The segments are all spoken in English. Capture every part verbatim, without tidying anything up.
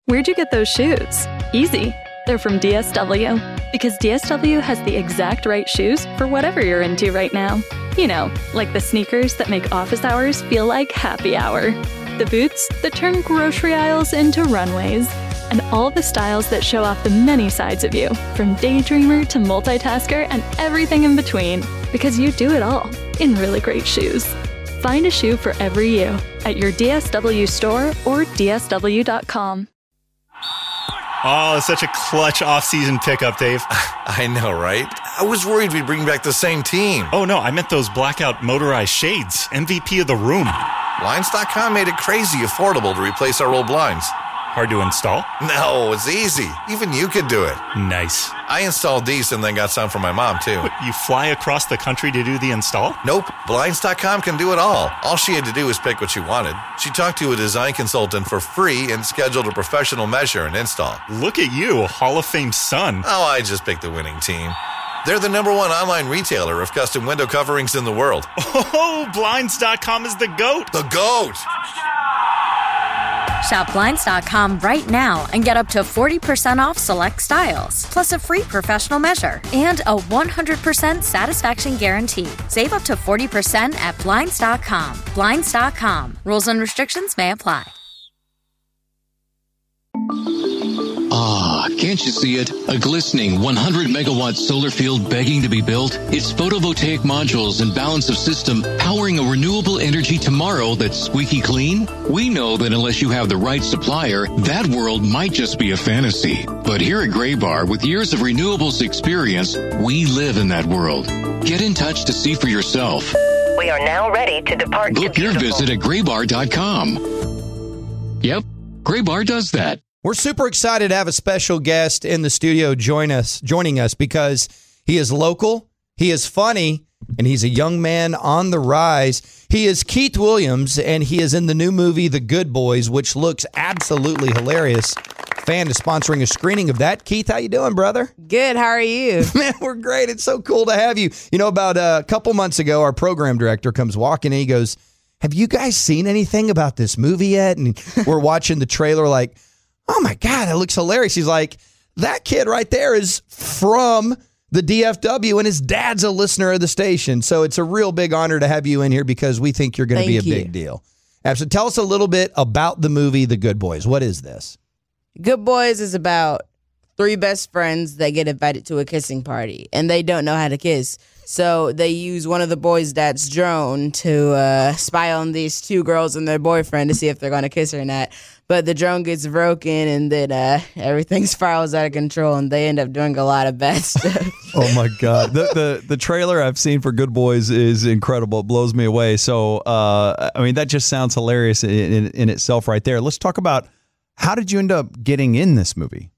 Where'd you get those shoes? Easy. They're from D S W. Because D S W has the exact right shoes for whatever you're into right now. You know, like the sneakers that make office hours feel like happy hour. The boots that turn grocery aisles into runways. And all the styles that show off the many sides of you, from daydreamer to multitasker and everything in between. Because you do it all in really great shoes. Find a shoe for every you at your D S W store or D S W dot com. Oh, it's such a clutch off-season pickup, Dave. I know, right? I was worried we'd bring back the same team. Oh, no, I meant those blackout motorized shades. M V P of the room. Blinds dot com made it crazy affordable to replace our old blinds. Hard to install? No, it's easy. Even you could do it. Nice. I installed these and then got some for my mom, too. What, you fly across the country to do the install? Nope. Blinds dot com can do it all. All she had to do was pick what she wanted. She talked to a design consultant for free and scheduled a professional measure and install. Look at you, a Hall of Fame son. Oh, I just picked the winning team. They're the number one online retailer of custom window coverings in the world. Oh, Blinds dot com is the GOAT. The GOAT! Shop Blinds dot com right now and get up to forty percent off select styles, plus a free professional measure and a one hundred percent satisfaction guarantee. Save up to forty percent at Blinds dot com. Blinds dot com. Rules and restrictions may apply. Ah, can't you see it? A glistening one hundred megawatt solar field begging to be built? Its photovoltaic modules and balance of system powering a renewable energy tomorrow that's squeaky clean? We know that unless you have the right supplier, that world might just be a fantasy. But here at Graybar, with years of renewables experience, we live in that world. Get in touch to see for yourself. We are now ready to depart. Book your visit at graybar dot com. Yep, Graybar does that. We're super excited to have a special guest in the studio join us, joining us because he is local, he is funny, and he's a young man on the rise. He is Keith Williams, and he is in the new movie The Good Boys, which looks absolutely hilarious. Fan is sponsoring a screening of that. Keith, how you doing, brother? Good. How are you? Man, we're great. It's so cool to have you. You know, about a couple months ago, our program director comes walking in. He goes, have you guys seen anything about this movie yet? And we're watching the trailer like, oh, my God, that looks hilarious. He's like, that kid right there is from the D F W, and his dad's a listener of the station. So it's a real big honor to have you in here because we think you're going to be a you. big deal. Absolutely. Tell us a little bit about the movie The Good Boys. What is this? Good Boys is about three best friends that get invited to a kissing party, and they don't know how to kiss. So they use one of the boys' dad's drone to uh, spy on these two girls and their boyfriend to see if they're going to kiss or not. But the drone gets broken, and then uh, everything spirals out of control, and they end up doing a lot of bad stuff. Oh, my God. The, the the trailer I've seen for Good Boys is incredible. It blows me away. So, uh, I mean, that just sounds hilarious in, in, in itself right there. Let's talk about how did you end up getting in this movie?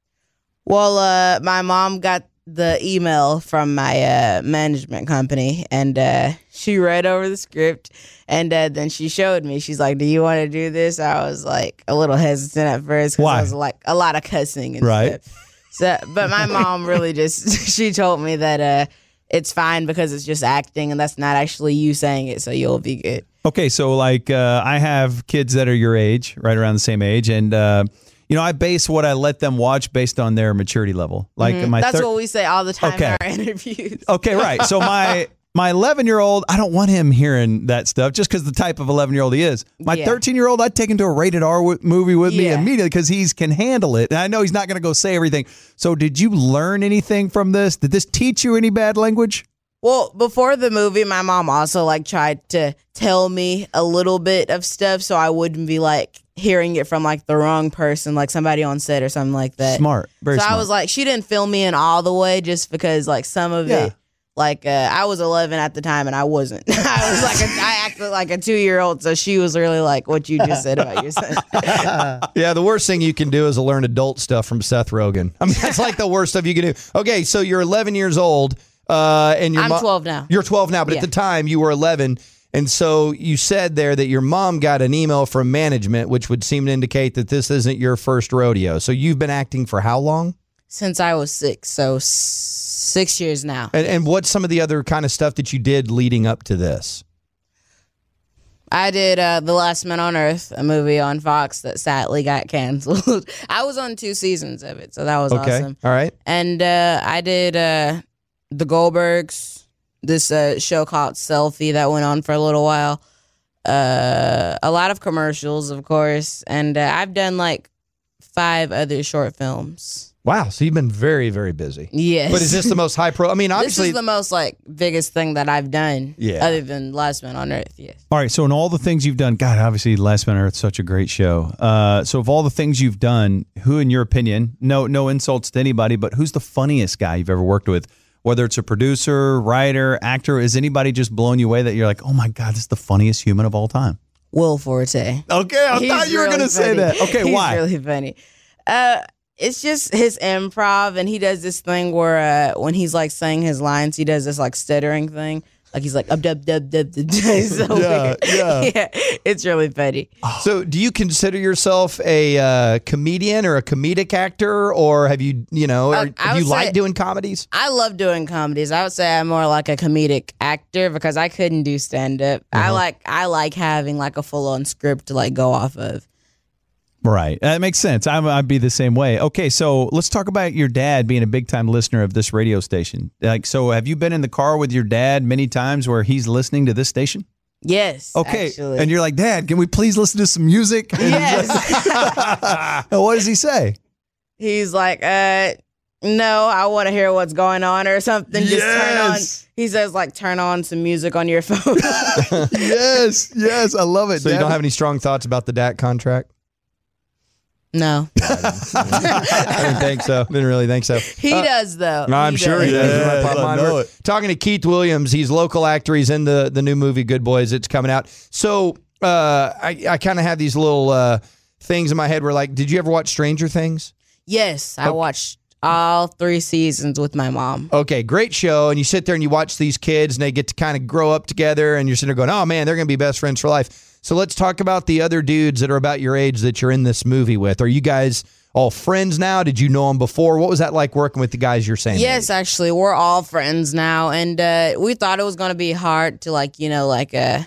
Well, uh, my mom got the email from my uh, management company, and uh, she read over the script, and uh, then she showed me. She's like, do you want to do this? I was like a little hesitant at first because I was like a lot of cussing and right. stuff. So, but my mom really just, she told me that uh, it's fine because it's just acting, and that's not actually you saying it, so you'll be good. Okay, so like uh, I have kids that are your age, right around the same age, and uh, you know, I base what I let them watch based on their maturity level. Like mm-hmm. my That's thir- what we say all the time okay. in our interviews. Okay, right. So my my eleven-year-old, I don't want him hearing that stuff just because the type of eleven-year-old he is. My Yeah. thirteen-year-old, I'd take him to a rated R w- movie with me Yeah. immediately because he can handle it. And I know he's not going to go say everything. So did you learn anything from this? Did this teach you any bad language? Well, before the movie, my mom also like tried to tell me a little bit of stuff so I wouldn't be like hearing it from like the wrong person, like somebody on set or something like that. Smart. Very so smart. I was like, she didn't fill me in all the way just because like some of Yeah. it, like uh, I was eleven at the time and I wasn't. I was like, a, I acted like a two-year-old, so she was really like what you just said about your son. Yeah, the worst thing you can do is learn adult stuff from Seth Rogen. I mean, that's like the worst stuff you can do. Okay, so you're eleven years old. Uh, and your I'm mo- twelve now. You're twelve now, but Yeah. at the time you were eleven. And so you said there that your mom got an email from management, which would seem to indicate that this isn't your first rodeo. So you've been acting for how long? Since I was six, so s- six years now. And, and what's some of the other kind of stuff that you did leading up to this? I did uh, The Last Man on Earth, a movie on Fox that sadly got canceled. I was on two seasons of it, so that was Okay. awesome. All right. And uh, I did uh, The Goldbergs, this uh, show called Selfie that went on for a little while. Uh, a lot of commercials, of course. And uh, I've done like five other short films. Wow. So you've been very, very busy. Yes. But is this the most high pro? I mean, This obviously. is the most like biggest thing that I've done, Yeah. other than Last Man on Earth. Yes. All right, so in all the things you've done, God, obviously Last Man on Earth is such a great show. Uh, so of all the things you've done, who, in your opinion, no no insults to anybody, but who's the funniest guy you've ever worked with? Whether it's a producer, writer, actor, is anybody just blowing you away that you're like, oh my God, this is the funniest human of all time? Will Forte. Okay, I He's thought you were really going to say funny. that. Okay, He's why? really funny. Uh, it's just his improv, and he does this thing where uh, when he's like saying his lines, he does this like stuttering thing. Like he's like, up, dub, dub, dub, dub. It's so Yeah, weird. yeah. yeah. It's really funny. So, do you consider yourself a uh, comedian or a comedic actor, or have you, you know, Uh, or I do you would like say- doing comedies? I love doing comedies. I would say I'm more like a comedic actor because I couldn't do stand up. Uh-huh. I like I like having like a full on script to like go off of. Right. That makes sense. I'm, I'd be the same way. Okay, so let's talk about your dad being a big-time listener of this radio station. Like, so have you been in the car with your dad many times where he's listening to this station? Yes. Okay, actually. and you're like, Dad, can we please listen to some music? And Yes. and what does he say? He's like, uh, no, I want to hear what's going on or something. Just turn on. Yes. He says, like, turn on some music on your phone. Yes, yes, I love it. So, you Dad. don't have any strong thoughts about the D A C contract? No, I didn't think so. Didn't really think so. he Uh, does though. I'm He sure he does. does. Yes, Right, Pop I Mine. know We're it. talking to Keith Williams. He's local actor. He's in the, the new movie Good Boys. It's coming out. So uh, I, I kind of have these little uh, things in my head where, like, did you ever watch Stranger Things? Yes, I watched all three seasons with my mom. Okay, great show. And you sit there and you watch these kids and they get to kind of grow up together and you're sitting there going, oh man, they're going to be best friends for life. So let's talk about the other dudes that are about your age that you're in this movie with. Are you guys all friends now? Did you know them before? What was that like working with the guys you're saying? Yes, actually, we're all friends now, and uh, we thought it was gonna be hard to like, you know, like uh,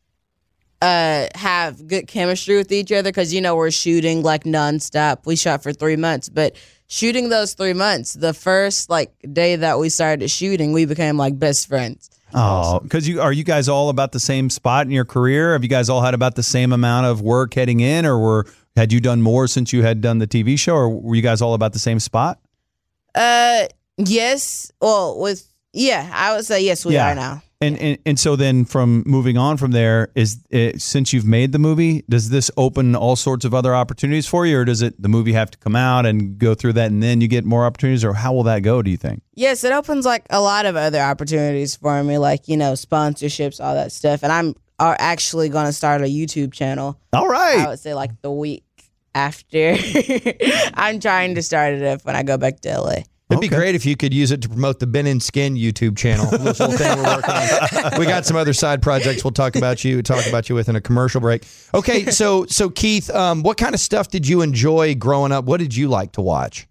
uh, have good chemistry with each other because you know we're shooting like nonstop. We shot for three months, but shooting those three months, the first like day that we started shooting, we became like best friends. Oh, because you are you guys all about the same spot in your career? Have you guys all had about the same amount of work heading in, or were had you done more since you had done the T V show, or were you guys all about the same spot? Uh, yes. Well, with yeah, I would say yes. We Yeah. are now. And, and and so then from moving on from there, is it, since you've made the movie, does this open all sorts of other opportunities for you, or does it the movie have to come out and go through that and then you get more opportunities, or how will that go, do you think? Yes, it opens like a lot of other opportunities for me, like, you know, sponsorships, all that stuff. And I'm are actually going to start a YouTube channel. All right. I would say like the week after. I'm trying to start it up when I go back to L A. It'd be Okay. great if you could use it to promote the Ben and Skin YouTube channel. This whole thing we're working on. We got some other side projects we'll talk about you talk about you with in a commercial break. Okay, so so Keith, um, what kind of stuff did you enjoy growing up? What did you like to watch?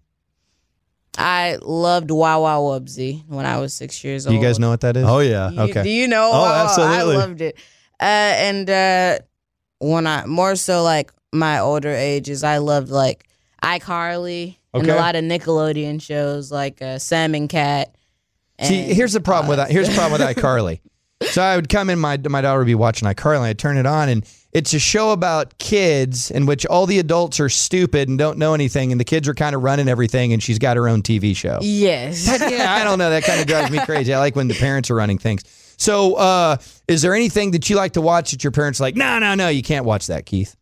I loved Wow Wow Wubsy when I was six years Do old. you guys know what that is? Oh yeah. You- Okay. Do you know? Oh, Wow Wow? absolutely. I loved it. Uh, and uh, when I more so like my older ages, I loved like iCarly and Okay. a lot of Nickelodeon shows like uh, Sam and Cat. See, and here's the problem with all that. Here's the problem with iCarly. So I would come in, my my daughter would be watching iCarly, and I'd turn it on, and it's a show about kids in which all the adults are stupid and don't know anything, and the kids are kind of running everything, and she's got her own T V show. Yes. That- yeah, I don't know. That kind of drives me crazy. I like when the parents are running things. So, uh, is there anything that you like to watch that your parents are like, no, no, no, you can't watch that, Keith?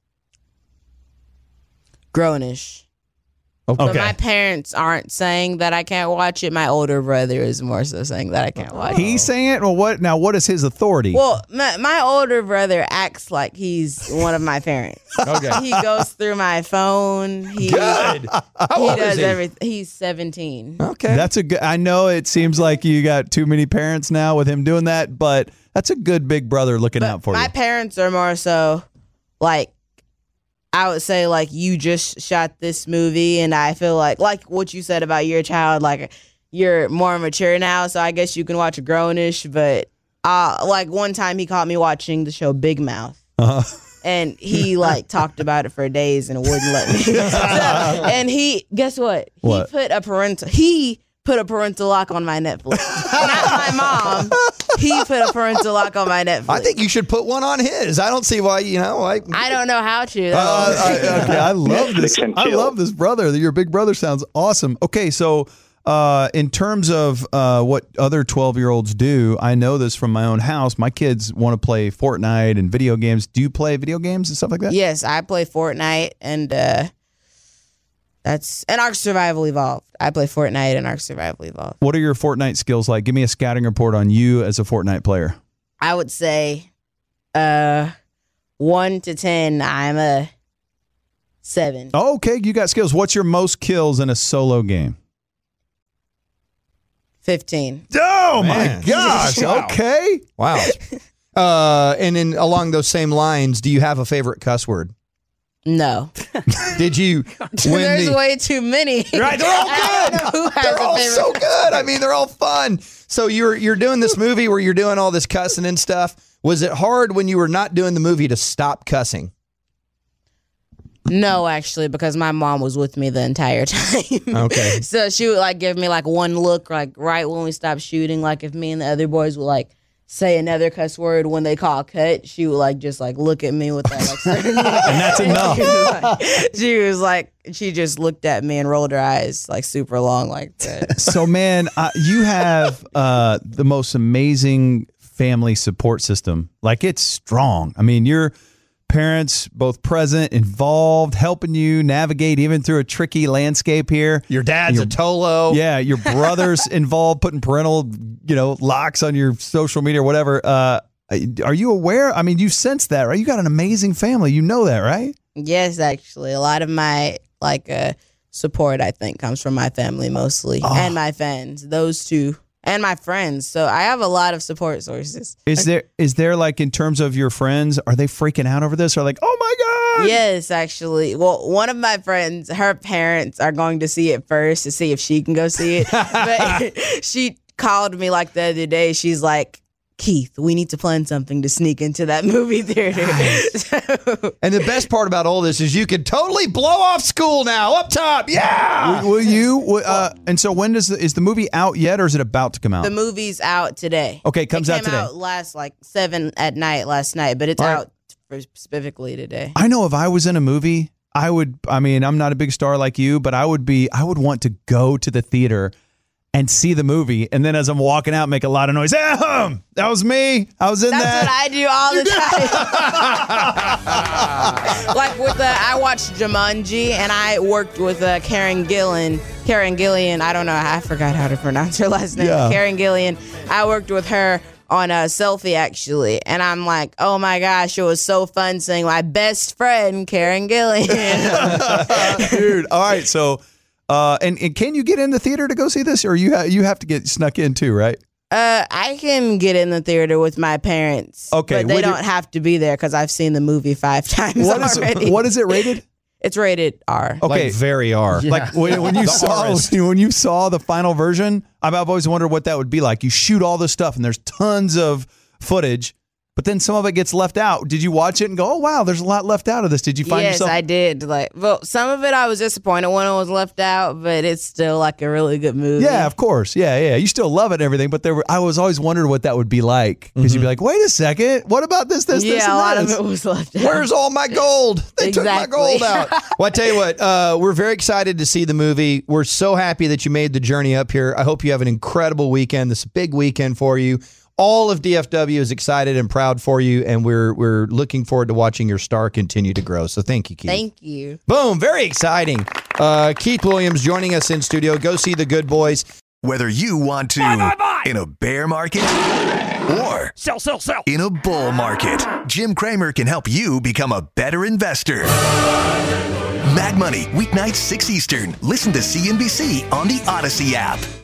Grownish. Okay. But my parents aren't saying that I can't watch it. My older brother is more so saying that I can't watch it. He's saying it? Well, what now? What is his authority? Well, my, my older brother acts like he's one of my parents. Okay. He goes through my phone. He, Good. How he old does is he? everything. He's seventeen. Okay. That's a good. I know it seems like you got too many parents now with him doing that, but that's a good big brother looking out for my you. parents are more so like, I would say like you just shot this movie, and I feel like like what you said about your child, like you're more mature now, so I guess you can watch Grownish, but Uh, like one time he caught me watching the show Big Mouth. Uh-huh. And he like talked about it for days and wouldn't let me. So, and he, guess what? He What? put a parental, he put a parental lock on my Netflix. Not my mom. He put a parental lock on my Netflix. I think you should put one on his. I don't see why, you know, like. I don't know how to. though. Uh, I, okay, I love this. Netflix and I chill. love this brother. Your big brother sounds awesome. Okay, so uh, in terms of uh, what other twelve-year-olds do, I know this from my own house. My kids want to play Fortnite and video games. Do you play video games and stuff like that? Yes, I play Fortnite and uh, that's and Ark Survival Evolved. I play Fortnite and Ark Survival Evolved. What are your Fortnite skills like? Give me a scouting report on you as a Fortnite player. I would say uh, one to ten, I'm a seven. Oh, okay, you got skills. What's your most kills in a solo game? fifteen. Oh Man. my gosh! Wow. Okay, Wow. uh, and then along those same lines, do you have a favorite cuss word? No. Did you win There's the... way too many. Right, they're all I good. don't know who has They're a all favorite. so good. I mean, they're all fun. So you're you're doing this movie where you're doing all this cussing and stuff. Was it hard when you were not doing the movie to stop cussing? No, actually, because my mom was with me the entire time. Okay. So she would like give me like one look, like right when we stopped shooting. Like if me and the other boys would like say another cuss word when they call cut, she would like just like look at me with that like certain look. and that's enough. She was, like, she was like, she just looked at me and rolled her eyes like super long like that. So, man, uh, you have uh, the most amazing family support system. Like, it's strong. I mean, your parents both present, involved, helping you navigate even through a tricky landscape here. Your dad's Your- a Tolo. Yeah, your brother's involved, putting parental, you know, locks on your social media or whatever. Uh, are you aware? I mean, you sense that, right? You got an amazing family. You know that, right? Yes, actually, a lot of my like uh, support I think comes from my family mostly Oh. and my fans. Those two. And my friends. So I have a lot of support sources. Is there is there like in terms of your friends, are they freaking out over this? Or like, oh my God. Yes, actually. Well, one of my friends, her parents are going to see it first to see if she can go see it. But she called me like the other day. She's like, Keith, we need to plan something to sneak into that movie theater. So, And the best part about all this is you can totally blow off school now up top. Yeah. Will, will you? will, Uh, and so when does the, is the movie out yet, or is it about to come out? the movie's out today. Okay, it comes it out came today. out last like seven at night last night, but it's All right. out for specifically today. I know if I was in a movie, I would. I mean, I'm not a big star like you, but I would be. I would want to go to the theater and see the movie, and then as I'm walking out, make a lot of noise. Ahem! That was me. I was in That's that. what I do all the time. Like with the, I watched Jumanji, and I worked with uh, Karen Gillan. Karen Gillian, I don't know, I forgot how to pronounce her last name. Yeah. Karen Gillian. I worked with her on a selfie actually, and I'm like, oh my gosh, it was so fun seeing my best friend Karen Gillian. Dude. All right. So, uh, and, and can you get in the theater to go see this, or you ha- you have to get snuck in too, right? Uh, I can get in the theater with my parents. Okay, but they what do you- don't have to be there because I've seen the movie five times What is already. it, what is it rated? It's rated R. Okay. Like very are. Like when, when you The saw artist. when you saw the final version, I've I've always wondered what that would be like. You shoot all this stuff, and there's tons of footage, but then some of it gets left out. Did you watch it and go, "Oh wow, there's a lot left out of this"? Did you find yes, yourself? I did. Like, well, some of it I was disappointed when it was left out, but it's still like a really good movie. Yeah, of course. Yeah, yeah. You still love it and everything, but there were, I was always wondering what that would be like because you'd be like, "Wait a second, what about this, this, yeah, this, and a lot this?" of it was left out. Where's all my gold? They took my Exactly. gold out. Well, I tell you what, uh, we're very excited to see the movie. We're so happy that you made the journey up here. I hope you have an incredible weekend. This is a big weekend for you. All of D F W is excited and proud for you, and we're we're looking forward to watching your star continue to grow. So thank you, Keith. Thank you. Boom, very exciting. Uh, Keith Williams joining us in studio. Go see the Good Boys. Whether you want to in a bear market or Sell, sell, sell. in a bull market, Jim Cramer can help you become a better investor. Mad Money, weeknights six Eastern. Listen to C N B C on the Odyssey app.